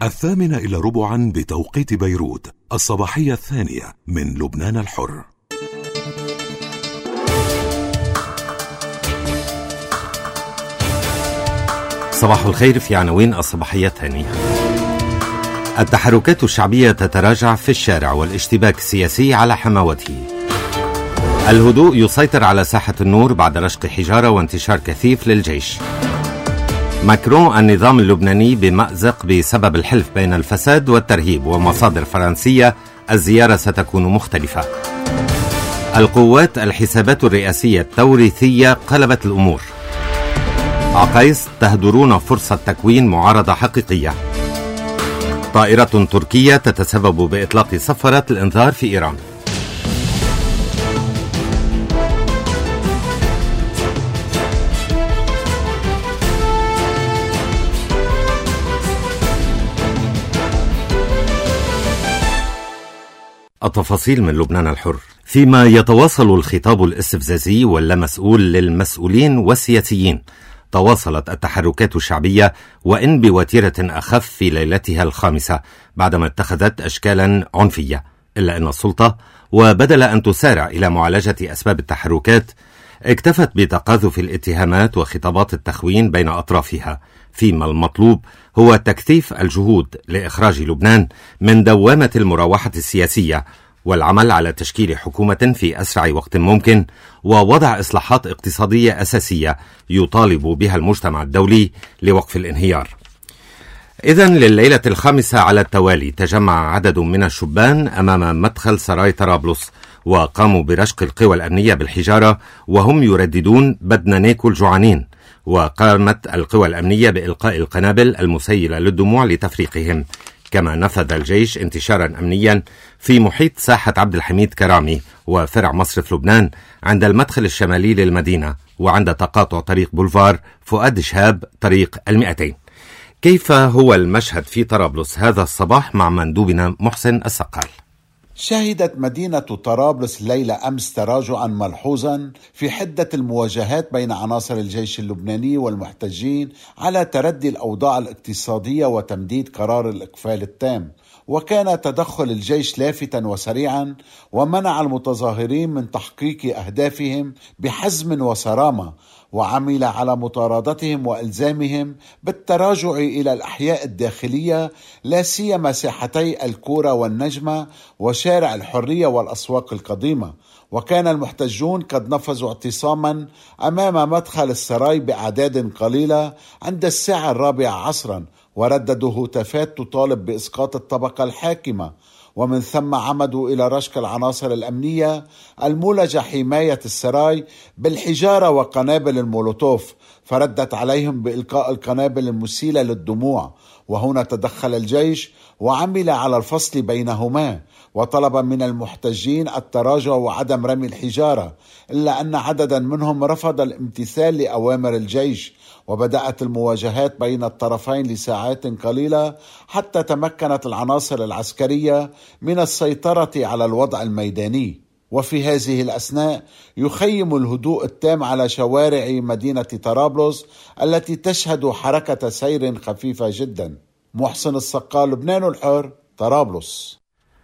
8:45 بتوقيت بيروت، الصباحية الثانية من لبنان الحر. صباح الخير. في عناوين الصباحية الثانية: التحركات الشعبية تتراجع في الشارع والاشتباك السياسي على حماوته. الهدوء يسيطر على ساحة النور بعد رشق حجارة وانتشار كثيف للجيش. ماكرون: النظام اللبناني بمأزق بسبب الحلف بين الفساد والترهيب، ومصادر فرنسية: الزيارة ستكون مختلفة. القوات: الحسابات الرئاسية التوريثية قلبت الأمور. عقيس: تهدرون فرصة تكوين معارضة حقيقية. طائرة تركية تتسبب بإطلاق صفارة الإنذار في إيران. التفاصيل من لبنان الحر. فيما يتواصل الخطاب الاستفزازي واللامسؤول للمسؤولين والسياسيين، تواصلت التحركات الشعبية وإن بوتيرة أخف في ليلتها الخامسة بعدما اتخذت أشكالا عنفية، إلا أن السلطة وبدل أن تسارع إلى معالجة أسباب التحركات اكتفت بتقاذف الاتهامات وخطابات التخوين بين أطرافها، فيما المطلوب هو تكثيف الجهود لإخراج لبنان من دوامة المراوحة السياسية والعمل على تشكيل حكومة في أسرع وقت ممكن، ووضع إصلاحات اقتصادية أساسية يطالب بها المجتمع الدولي لوقف الانهيار. إذن لليلة الخامسة على التوالي تجمع عدد من الشبان أمام مدخل سراي طرابلس، وقاموا برشق القوى الأمنية بالحجارة وهم يرددون بدنا ناكل جوعانين. وقامت القوى الأمنية بإلقاء القنابل المسيلة للدموع لتفريقهم. كما نفذ الجيش انتشارا أمنيا في محيط ساحة عبد الحميد كرامي وفرع مصرف لبنان عند المدخل الشمالي للمدينة، وعند تقاطع طريق بولفار فؤاد شهاب طريق 200. كيف هو المشهد في طرابلس هذا الصباح مع مندوبنا محسن السقال؟ شهدت مدينة طرابلس ليلة أمس تراجعا ملحوظا في حدة المواجهات بين عناصر الجيش اللبناني والمحتجين على تردي الأوضاع الاقتصادية وتمديد قرار الإقفال التام. وكان تدخل الجيش لافتا وسريعا ومنع المتظاهرين من تحقيق أهدافهم بحزم وصرامة، وعمل على مطاردتهم وإلزامهم بالتراجع إلى الأحياء الداخلية، لا سيما ساحتي الكورة والنجمة وشارع الحرية والأسواق القديمة. وكان المحتجون قد نفذوا اعتصاما أمام مدخل السراي بأعداد قليلة عند الساعة 4 عصرا، ورددوا هتافات تطالب بإسقاط الطبقة الحاكمة، ومن ثم عمدوا إلى رشق العناصر الأمنية المولجة حماية السراي بالحجارة وقنابل المولوتوف، فردت عليهم بإلقاء القنابل المسيلة للدموع. وهنا تدخل الجيش وعمل على الفصل بينهما، وطلب من المحتجين التراجع وعدم رمي الحجارة، إلا أن عددا منهم رفض الامتثال لأوامر الجيش، وبدأت المواجهات بين الطرفين لساعات قليلة حتى تمكنت العناصر العسكرية من السيطرة على الوضع الميداني. وفي هذه الأثناء يخيم الهدوء التام على شوارع مدينة طرابلس التي تشهد حركة سير خفيفة جدا. محسن السقال، لبنان الحر، طرابلس.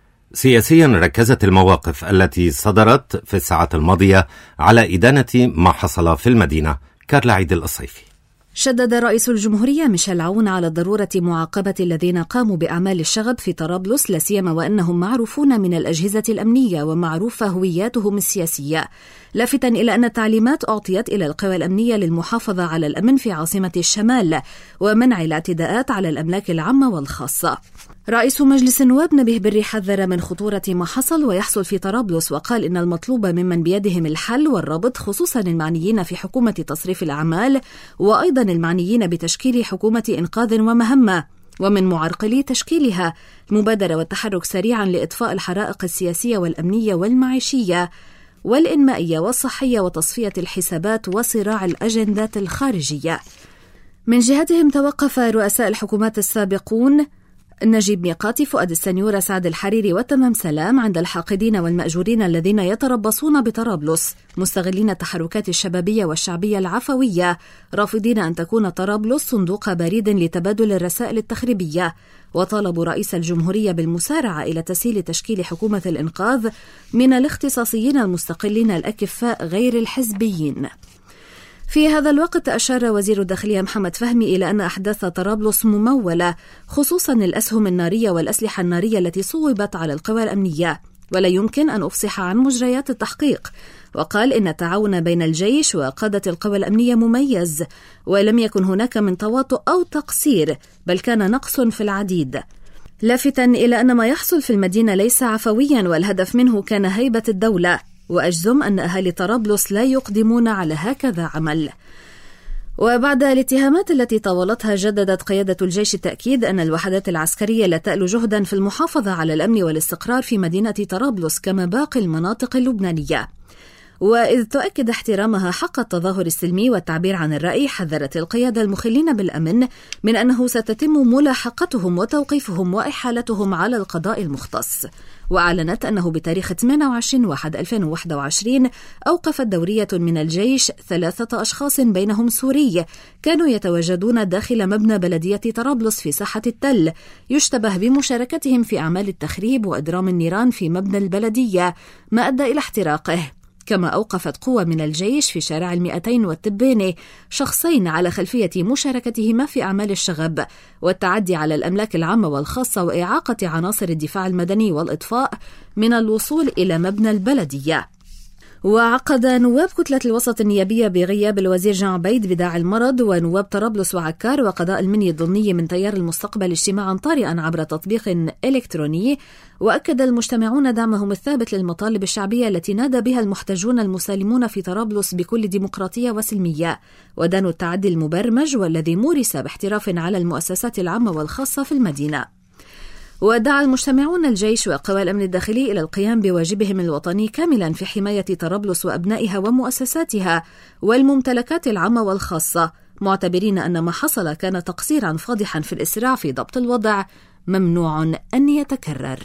سياسيا ركزت المواقف التي صدرت في الساعات الماضية على إدانة ما حصل في المدينة. كارلا عيد الصيفي. شدد رئيس الجمهورية ميشيل عون على ضرورة معاقبة الذين قاموا بأعمال الشغب في طرابلس، لا سيما وأنهم معروفون من الأجهزة الأمنية ومعروفة هوياتهم السياسية، لافتا إلى أن التعليمات أعطيت إلى القوى الأمنية للمحافظة على الأمن في عاصمة الشمال ومنع الاعتداءات على الأملاك العامة والخاصة. رئيس مجلس النواب نبيه بري حذر من خطورة ما حصل ويحصل في طرابلس، وقال إن المطلوب ممن بيدهم الحل والربط خصوصا المعنيين في حكومة تصريف الأعمال، وأيضا المعنيين بتشكيل حكومة إنقاذ ومهمة، ومن معرقلي تشكيلها المبادرة والتحرك سريعا لإطفاء الحرائق السياسية والأمنية والمعيشية والإنمائية والصحية وتصفية الحسابات وصراع الأجندات الخارجية. من جهتهم توقف رؤساء الحكومات السابقون نجيب ميقاتي، فؤاد السنيورة، سعد الحريري وتمام سلام عند الحاقدين والمأجورين الذين يتربصون بطرابلس، مستغلين التحركات الشبابية والشعبية العفوية، رافضين أن تكون طرابلس صندوق بريد لتبادل الرسائل التخريبية، وطالبوا رئيس الجمهورية بالمسارعة إلى تسهيل تشكيل حكومة الإنقاذ من الاختصاصيين المستقلين الأكفاء غير الحزبيين. في هذا الوقت أشار وزير الداخلية محمد فهمي إلى أن أحداث طرابلس ممولة، خصوصا الأسهم النارية والأسلحة النارية التي صوبت على القوى الأمنية، ولا يمكن أن أفصح عن مجريات التحقيق. وقال إن التعاون بين الجيش وقادة القوى الأمنية مميز، ولم يكن هناك من تواطؤ أو تقصير، بل كان نقص في العديد، لافتا إلى أن ما يحصل في المدينة ليس عفويا والهدف منه كان هيبة الدولة، وأجزم أن أهالي طرابلس لا يقدمون على هكذا عمل. وبعد الاتهامات التي طاولتها، جددت قيادة الجيش التأكيد أن الوحدات العسكرية لا تأل جهدا في المحافظة على الأمن والاستقرار في مدينة طرابلس كما باقي المناطق اللبنانية. وإذ تؤكد احترامها حق التظاهر السلمي والتعبير عن الرأي، حذرت القيادة المخلين بالأمن من أنه ستتم ملاحقتهم وتوقيفهم وإحالتهم على القضاء المختص. وأعلنت أنه بتاريخ 28/1/2021 أوقفت دورية من الجيش 3 أشخاص بينهم سوري كانوا يتواجدون داخل مبنى بلدية طرابلس في ساحة التل، يشتبه بمشاركتهم في أعمال التخريب وإضرام النيران في مبنى البلدية، ما أدى إلى احتراقه. كما أوقفت قوة من الجيش في شارع 200 والتبانة شخصين على خلفية مشاركتهما في أعمال الشغب والتعدي على الأملاك العامة والخاصة وإعاقة عناصر الدفاع المدني والإطفاء من الوصول إلى مبنى البلدية. وعقد نواب كتلة الوسط النيابية بغياب الوزير جان عبيد بداعي المرض ونواب طرابلس وعكار وقضاء المنيا الضمني من تيار المستقبل اجتماعا طارئا عبر تطبيق إلكتروني. وأكد المجتمعون دعمهم الثابت للمطالب الشعبية التي نادى بها المحتجون المسالمون في طرابلس بكل ديمقراطية وسلمية، ودانوا التعدي المبرمج والذي مورس باحتراف على المؤسسات العامة والخاصة في المدينة. ودعا المجتمعون الجيش وقوى الأمن الداخلي إلى القيام بواجبهم الوطني كاملا في حماية طرابلس وأبنائها ومؤسساتها والممتلكات العامة والخاصة، معتبرين أن ما حصل كان تقصيرا فاضحا في الإسراع في ضبط الوضع ممنوع أن يتكرر.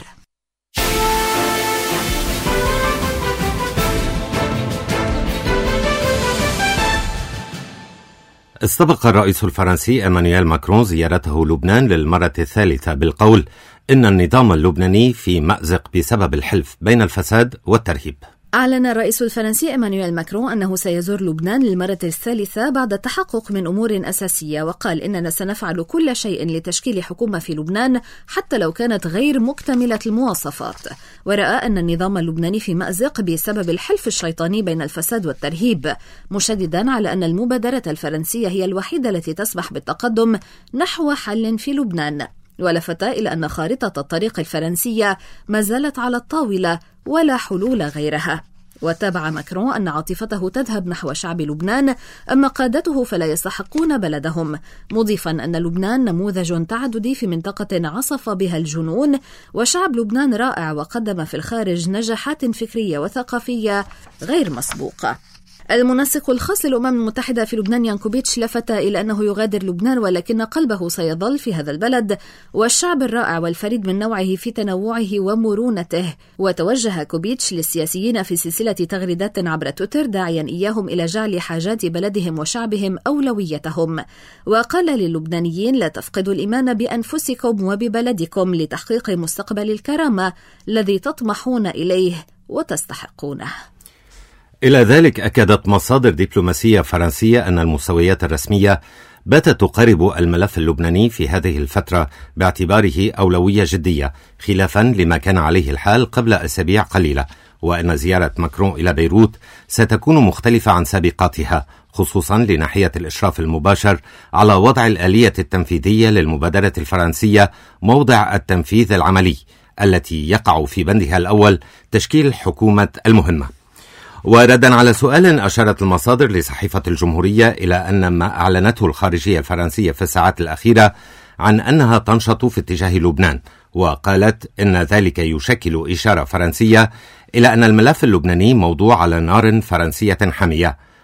استبق الرئيس الفرنسي إيمانويل ماكرون زيارته لبنان للمرة الثالثة بالقول إن النظام اللبناني في مأزق بسبب الحلف بين الفساد والترهيب. أعلن الرئيس الفرنسي إيمانويل ماكرون أنه سيزور لبنان للمرة الثالثة بعد التحقق من أمور أساسية، وقال إننا سنفعل كل شيء لتشكيل حكومة في لبنان حتى لو كانت غير مكتملة المواصفات. ورأى أن النظام اللبناني في مأزق بسبب الحلف الشيطاني بين الفساد والترهيب، مشددا على أن المبادرة الفرنسية هي الوحيدة التي تسمح بالتقدم نحو حل في لبنان. ولفت إلى أن خارطة الطريق الفرنسية ما زالت على الطاولة ولا حلول غيرها. وتابع ماكرون أن عاطفته تذهب نحو شعب لبنان، أما قادته فلا يستحقون بلدهم، مضيفا أن لبنان نموذج تعددي في منطقة عصف بها الجنون، وشعب لبنان رائع وقدم في الخارج نجاحات فكرية وثقافية غير مسبوقة. المنسق الخاص للأمم المتحدة في لبنان يانكوبيتش لفت إلى أنه يغادر لبنان، ولكن قلبه سيظل في هذا البلد والشعب الرائع والفريد من نوعه في تنوعه ومرونته. وتوجه كوبيتش للسياسيين في سلسلة تغريدات عبر تويتر داعيا إياهم إلى جعل حاجات بلدهم وشعبهم أولويتهم، وقال للبنانيين: لا تفقدوا الإيمان بأنفسكم وببلدكم لتحقيق مستقبل الكرامة الذي تطمحون إليه وتستحقونه. إلى ذلك أكدت مصادر دبلوماسية فرنسية أن المستويات الرسمية باتت تقارب الملف اللبناني في هذه الفترة باعتباره أولوية جدية، خلافا لما كان عليه الحال قبل أسابيع قليلة، وأن زيارة ماكرون إلى بيروت ستكون مختلفة عن سابقاتها، خصوصا لناحية الإشراف المباشر على وضع الآلية التنفيذية للمبادرة الفرنسية موضع التنفيذ العملي التي يقع في بندها الأول تشكيل حكومة المهمة. وردا على سؤال أشارت المصادر لصحيفة الجمهورية إلى أن ما أعلنته الخارجية الفرنسية في الساعات الأخيرة عن أنها تنشط في اتجاه لبنان، وقالت إن ذلك يشكل إشارة فرنسية إلى أن الملف اللبناني موضوع على نار فرنسية حامية،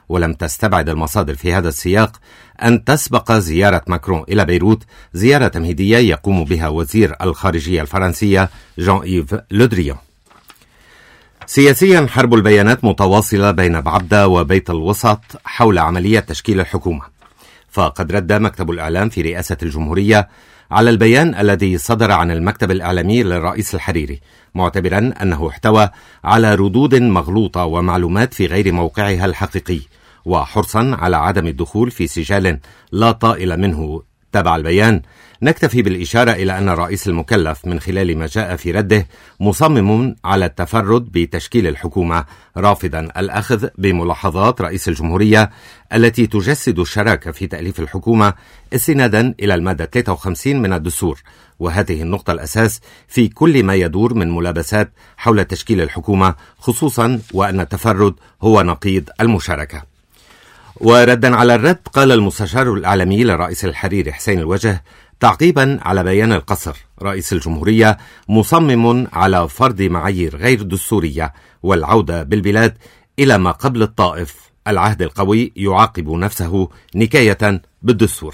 ولم تستبعد المصادر في هذا السياق أن تسبق زيارة ماكرون إلى بيروت زيارة تمهيدية يقوم بها وزير الخارجية الفرنسية جان إيف لو دريان. سياسيا، حرب البيانات متواصلة بين بعبدة وبيت الوسط حول عملية تشكيل الحكومة. فقد رد مكتب الإعلام في رئاسة الجمهورية على البيان الذي صدر عن المكتب الإعلامي للرئيس الحريري، معتبرا أنه احتوى على ردود مغلوطة ومعلومات في غير موقعها الحقيقي، وحرصا على عدم الدخول في سجال لا طائل منه تبع البيان. نكتفي بالإشارة إلى أن الرئيس المكلف من خلال ما جاء في رده مصمم على التفرد بتشكيل الحكومة، رافضا الأخذ بملاحظات رئيس الجمهورية التي تجسد الشراكة في تأليف الحكومة استنادا إلى المادة 53 من الدستور، وهذه النقطة الأساس في كل ما يدور من ملابسات حول تشكيل الحكومة، خصوصا وأن التفرد هو نقيض المشاركة. وردا على الرد، قال المستشار الإعلامي للرئيس الحريري حسين الوجه تعقيبا على بيان القصر: رئيس الجمهورية مصمم على فرض معايير غير دستورية والعودة بالبلاد إلى ما قبل الطائف، العهد القوي يعاقب نفسه نكاية بالدستور.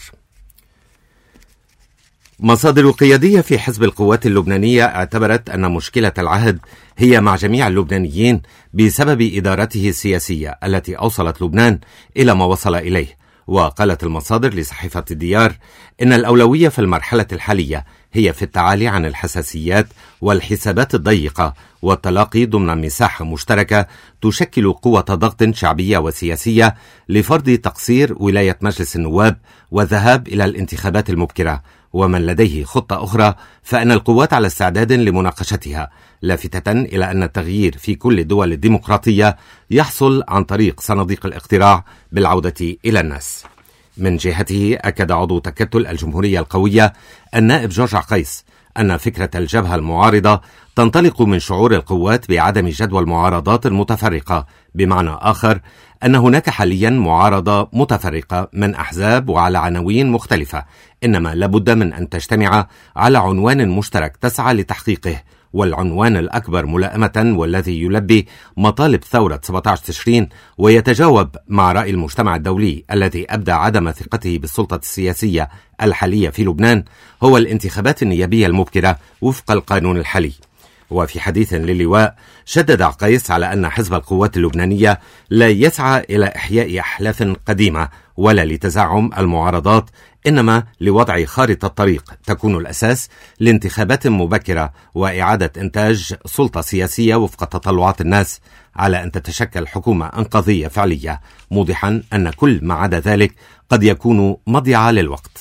مصادر قيادية في حزب القوات اللبنانية اعتبرت أن مشكلة العهد هي مع جميع اللبنانيين بسبب إدارته السياسية التي أوصلت لبنان إلى ما وصل إليه. وقالت المصادر لصحيفة الديار إن الأولوية في المرحلة الحالية هي في التعالي عن الحساسيات والحسابات الضيقة والتلاقي ضمن مساحة مشتركة تشكل قوة ضغط شعبية وسياسية لفرض تقصير ولاية مجلس النواب والذهاب إلى الانتخابات المبكرة. ومن لديه خطة أخرى فإن القوات على استعداد لمناقشتها، لافتة إلى أن التغيير في كل الدول الديمقراطية يحصل عن طريق صناديق الاقتراع بالعودة إلى الناس. من جهته أكد عضو تكتل الجمهورية القوية النائب جورج عقيس أن فكرة الجبهة المعارضة تنطلق من شعور القوات بعدم جدوى المعارضات المتفرقة، بمعنى آخر أن هناك حاليا معارضة متفرقة من أحزاب وعلى عناوين مختلفة، إنما لابد من أن تجتمع على عنوان مشترك تسعى لتحقيقه، والعنوان الأكبر ملائمة والذي يلبي مطالب ثورة 17 تشرين ويتجاوب مع رأي المجتمع الدولي الذي أبدى عدم ثقته بالسلطة السياسية الحالية في لبنان هو الانتخابات النيابية المبكرة وفق القانون الحالي. وفي حديث للواء شدد عقيس على أن حزب القوات اللبنانية لا يسعى إلى إحياء أحلاف قديمة ولا لتزعم المعارضات، إنما لوضع خارطة طريق تكون الأساس لانتخابات مبكرة وإعادة إنتاج سلطة سياسية وفق تطلعات الناس على أن تتشكل حكومة انقاذية فعلية، موضحا أن كل ما عدا ذلك قد يكون مضيعة للوقت.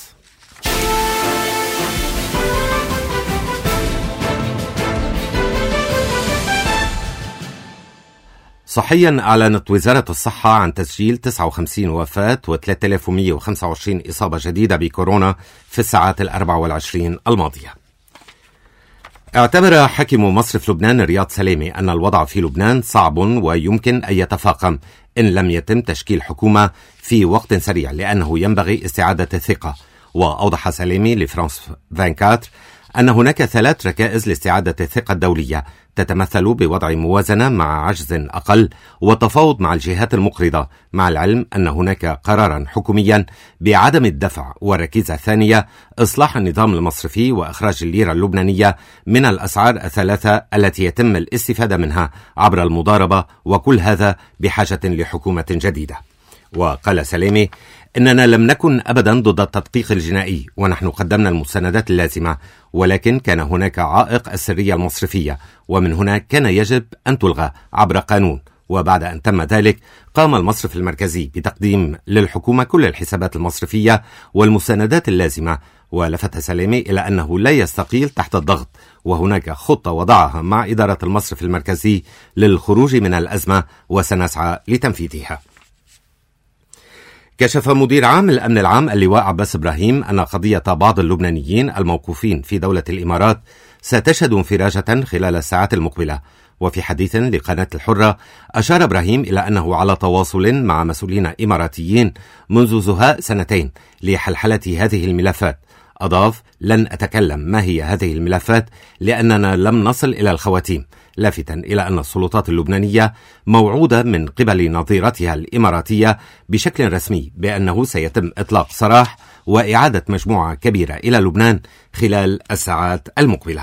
صحيا، أعلنت وزارة الصحة عن تسجيل 59 وفاة و3125 إصابة جديدة بكورونا في الساعات 24 الماضية. اعتبر حاكم مصرف لبنان رياض سلامي أن الوضع في لبنان صعب ويمكن أن يتفاقم إن لم يتم تشكيل حكومة في وقت سريع، لأنه ينبغي استعادة الثقة. وأوضح سلامي لفرانس 24 أن هناك 3 ركائز لاستعادة الثقة الدولية، تتمثل بوضع موازنة مع عجز أقل والتفاوض مع الجهات المقرضة، مع العلم أن هناك قرارا حكوميا بعدم الدفع، والركيزة الثانية إصلاح النظام المصرفي وإخراج الليرة اللبنانية من الأسعار الثلاثة التي يتم الاستفادة منها عبر المضاربة، وكل هذا بحاجة لحكومة جديدة. وقال سلامي إننا لم نكن أبدا ضد التدقيق الجنائي، ونحن قدمنا المستندات اللازمة، ولكن كان هناك عائق السرية المصرفية، ومن هنا كان يجب أن تلغى عبر قانون. وبعد أن تم ذلك قام المصرف المركزي بتقديم للحكومة كل الحسابات المصرفية والمستندات اللازمة. ولفت سلامي إلى أنه لا يستقيل تحت الضغط، وهناك خطة وضعها مع إدارة المصرف المركزي للخروج من الأزمة وسنسعى لتنفيذها. كشف مدير عام الأمن العام اللواء عباس إبراهيم أن قضية بعض اللبنانيين الموقوفين في دولة الإمارات ستشهد انفراجة خلال الساعات المقبلة. وفي حديث لقناة الحرة أشار إبراهيم إلى أنه على تواصل مع مسؤولين إماراتيين منذ زهاء 2 لحلحلة هذه الملفات، أضاف: لن أتكلم ما هي هذه الملفات لأننا لم نصل إلى الخواتيم، لافتا إلى أن السلطات اللبنانية موعودة من قبل نظيرتها الإماراتية بشكل رسمي بأنه سيتم إطلاق سراح وإعادة مجموعة كبيرة إلى لبنان خلال الساعات المقبلة.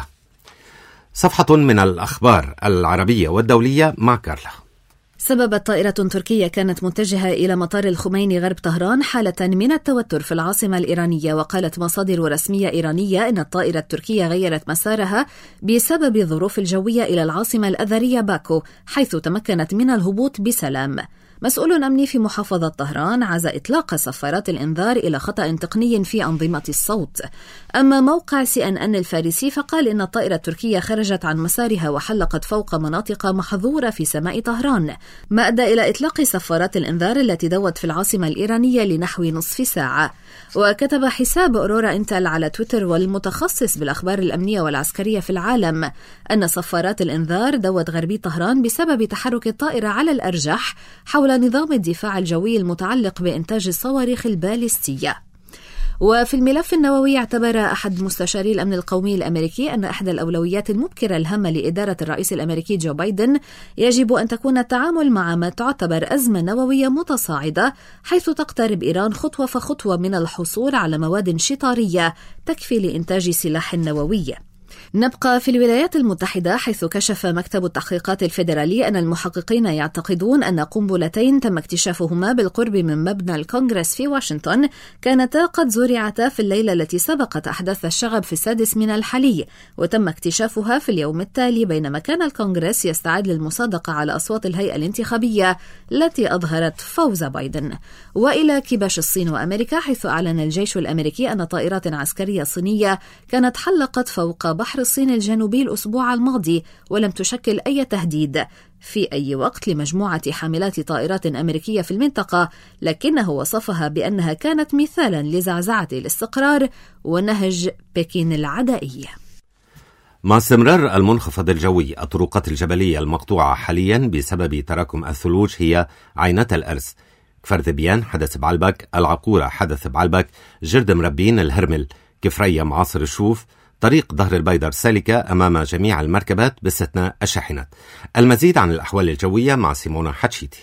صفحة من الأخبار العربية والدولية مع كارلا. سببت طائرة تركية كانت متجهة إلى مطار الخميني غرب طهران حالة من التوتر في العاصمة الإيرانية، وقالت مصادر رسمية إيرانية أن الطائرة التركية غيرت مسارها بسبب الظروف الجوية إلى العاصمة الأذرية باكو، حيث تمكنت من الهبوط بسلام. مسؤول أمني في محافظة طهران عزى إطلاق صفارات الإنذار إلى خطأ تقني في أنظمة الصوت. أما موقع CNN الفارسي فقال إن الطائرة التركية خرجت عن مسارها وحلقت فوق مناطق محظورة في سماء طهران، ما أدى إلى إطلاق صفارات الإنذار التي دوت في العاصمة الإيرانية لنحو نصف ساعة. وكتب حساب أورورا إنتل على تويتر والمتخصص بالأخبار الأمنية والعسكرية في العالم أن صفارات الإنذار دوت غربي طهران بسبب تحرك الطائرة على الأرجح حول نظام الدفاع الجوي المتعلق بإنتاج الصواريخ الباليستية. وفي الملف النووي اعتبر أحد مستشاري الأمن القومي الأمريكي أن إحدى الأولويات المبكرة الهامة لإدارة الرئيس الأمريكي جو بايدن يجب أن تكون التعامل مع ما تعتبر أزمة نووية متصاعدة، حيث تقترب إيران خطوة فخطوة من الحصول على مواد شطارية تكفي لإنتاج سلاح نووي. نبقى في الولايات المتحدة، حيث كشف مكتب التحقيقات الفيدرالي أن المحققين يعتقدون أن قنبلتين تم اكتشافهما بالقرب من مبنى الكونغرس في واشنطن كانتا قد زرعتا في الليلة التي سبقت أحداث الشغب في 6 من الحلي، وتم اكتشافها في اليوم التالي بينما كان الكونغرس يستعد للمصادقة على أصوات الهيئة الانتخابية التي أظهرت فوز بايدن. وإلى كباش الصين وأمريكا، حيث أعلن الجيش الأمريكي أن طائرات عسكرية صينية كانت حلقت فوق بحر الصين الجنوبي الأسبوع الماضي ولم تشكل أي تهديد في أي وقت لمجموعة حاملات طائرات أمريكية في المنطقة، لكنه وصفها بأنها كانت مثالا لزعزعة الاستقرار ونهج بكين العدائي. مع استمرار المنخفض الجوي، الطرقات الجبلية المقطوعة حاليا بسبب تراكم الثلوج هي عينات الأرز، كفر ذبيان حدث بعلبك، العقورة حدث بعلبك، جرد مربين الهرمل، كفرية معاصر الشوف، طريق ظهر البيدر سالكة أمام جميع المركبات باستثناء الشاحنات. المزيد عن الأحوال الجوية مع سيمونا حتشيتي.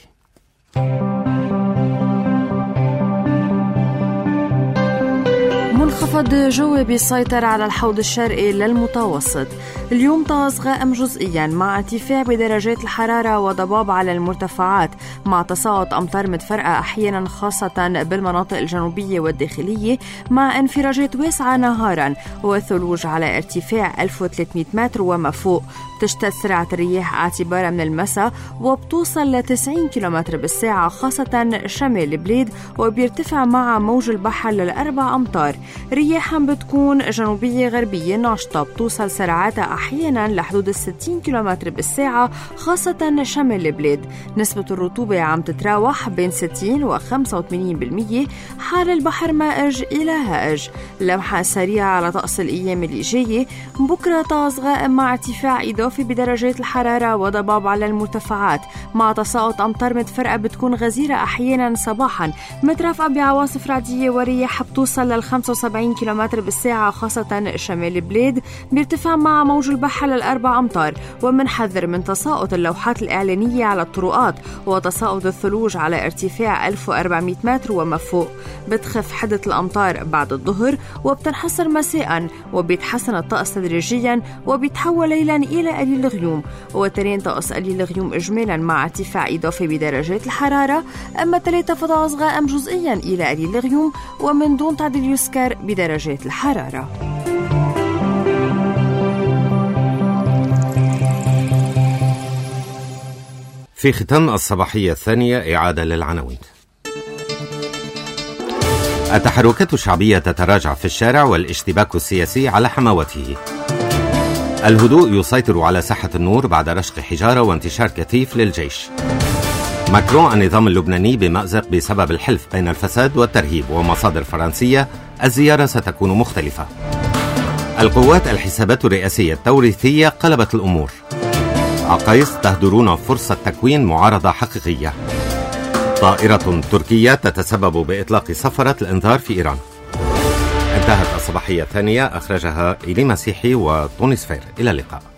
منخفض جوي بيسيطر على الحوض الشرقي للمتوسط. اليوم طقس غائم جزئيا مع ارتفاع بدرجات الحرارة وضباب على المرتفعات، مع تساقط أمطار متفرقة أحيانا خاصة بالمناطق الجنوبية والداخلية، مع انفراجات واسعة نهارا وثلوج على ارتفاع 1300 متر وما فوق. تشتد سرعة الرياح اعتبارا من المساء وبتوصل ل 90 كم بالساعة خاصة شمال البلاد، وبيرتفع مع موج البحر ل4 أمتار. رياحا بتكون جنوبية غربية ناشطة، بتوصل سرعاتها أحيانا لحدود 60 كم بالساعة خاصة شمال البلاد. نسبة الرطوبة عم تتراوح بين 60 و 85%. حال البحر مائج إلى هائج. لمحة سريعة على طقس الأيام اللي جاية. بكرة طقس غائم مع ارتفاع إضافي بدرجات الحرارة وضباب على المرتفعات، مع تساقط أمطار متفرقة بتكون غزيرة أحيانا صباحا، مترافقة بعواصف رعدية ورياح بتوصل لل 75 كم بالساعة خاصة شمال البلاد، بارتفاع مع موج البحر لل4 أمتار. ومنحذر من تساقط اللوحات الإعلانية على الطرقات وتساقط الثلوج على ارتفاع 1400 متر وما فوق. بتخف حدة الأمطار بعد الظهر وبتنحصر مساء، وبيتحسن الطقس تدريجيا وبيتحول ليلا إلى قليل الغيوم. وترين طقس قليل الغيوم إجمالا مع ارتفاع إضافي بدرجات الحرارة. أما 3 فطقس غائم جزئيا إلى قليل الغيوم ومن دون تعديل يسكر بدرجات الحرارة. في ختام الصباحية الثانية إعادة للعناوين. التحركات الشعبية تتراجع في الشارع والاشتباك السياسي على حماوته. الهدوء يسيطر على ساحة النور بعد رشق حجارة وانتشار كثيف للجيش. ماكرون النظام اللبناني بمأزق بسبب الحلف بين الفساد والترهيب، ومصادر فرنسية الزيارة ستكون مختلفة. القوات الحسابات الرئاسية التوريثية قلبت الأمور. عقيس تهدرون فرصة تكوين معارضة حقيقية. طائرة تركية تتسبب بإطلاق صفرة الإنذار في إيران. انتهت الصباحية الثانية، أخرجها إيلي مسيحي وطوني سفير. إلى اللقاء.